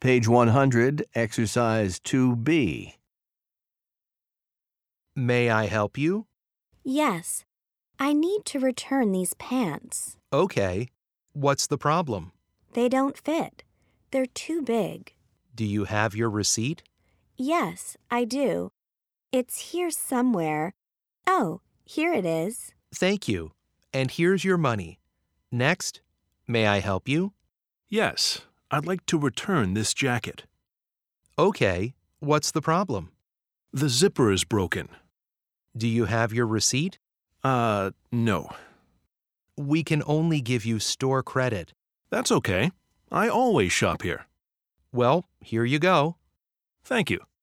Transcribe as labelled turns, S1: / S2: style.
S1: Page 100, Exercise 2B.
S2: May I help you?
S3: Yes, I need to return these pants.
S2: Okay. What's the problem?
S3: They don't fit. They're too big.
S2: Do you have your receipt?
S3: Yes, I do. It's here somewhere. Oh, here it is.
S2: Thank you. And here's your money. Next, may I help you?
S4: Yes, I'd like to return this jacket.
S2: Okay. What's the problem?
S4: The zipper is broken.
S2: Do you have your receipt?
S4: No.
S2: We can only give you store credit.
S4: That's okay. I always shop here.
S2: Well, here you go.
S4: Thank you.